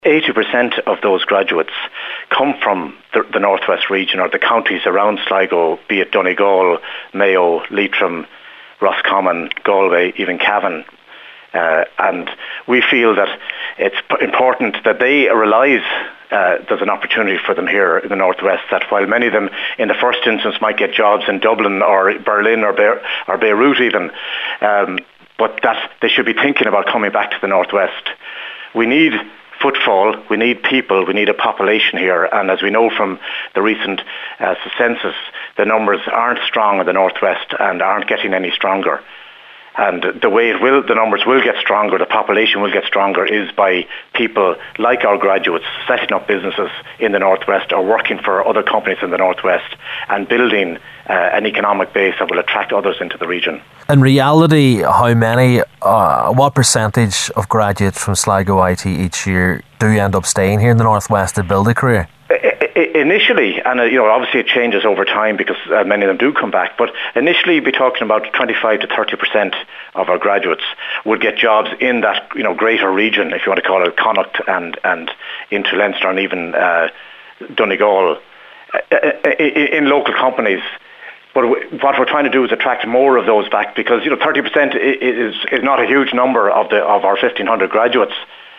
80% of those graduates come from the northwest region or the counties around Sligo, be it Donegal, Mayo, Leitrim, Roscommon, Galway, even Cavan. And we feel that it's important that they realise there's an opportunity for them here in the northwest, that while many of them in the first instance might get jobs in Dublin or Berlin or Beirut even, but that they should be thinking about coming back to the northwest. We need footfall, we need people, we need a population here, and as we know from the recent census, the numbers aren't strong in the northwest and aren't getting any stronger. And the way the numbers will get stronger, the population will get stronger, is by people like our graduates setting up businesses in the northwest or working for other companies in the northwest and building an economic base that will attract others into the region. In reality, what percentage of graduates from Sligo IT each year do end up staying here in the northwest to build a career? Initially, and obviously it changes over time because many of them do come back, but initially you'd be talking about 25 to 30% of our graduates would get jobs in that greater region, if you want to call it, Connacht and into Leinster and even Donegal, in local companies. But what we're trying to do is attract more of those back, because 30% is not a huge number of our 1,500 graduates.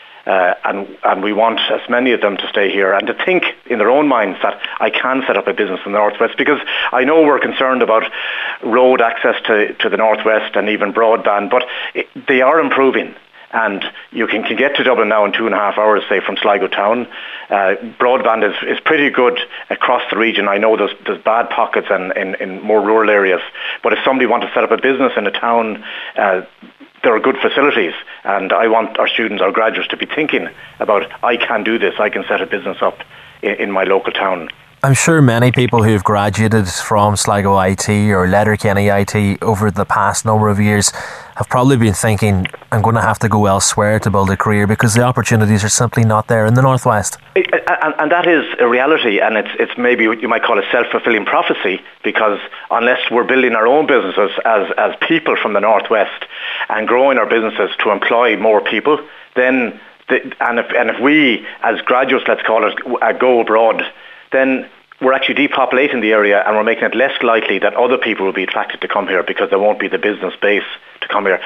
And we want as many of them to stay here and to think in their own minds that I can set up a business in the northwest, because I know we're concerned about road access to the northwest and even broadband, but they are improving. And you can get to Dublin now in 2.5 hours, say, from Sligo town. Broadband is pretty good across the region. I know there's bad pockets in more rural areas, but if somebody wants to set up a business in a town, there are good facilities, and I want our students, our graduates, to be thinking about, I can do this, I can set a business up in my local town. I'm sure many people who've graduated from Sligo IT or Letterkenny IT over the past number of years have probably been thinking, I'm going to have to go elsewhere to build a career because the opportunities are simply not there in the northwest. And that is a reality, and it's maybe what you might call a self-fulfilling prophecy, because unless we're building our own businesses as people from the northwest and growing our businesses to employ more people, then if we as graduates, let's call it, go abroad, then we're actually depopulating the area and we're making it less likely that other people will be attracted to come here, because there won't be the business base to come here.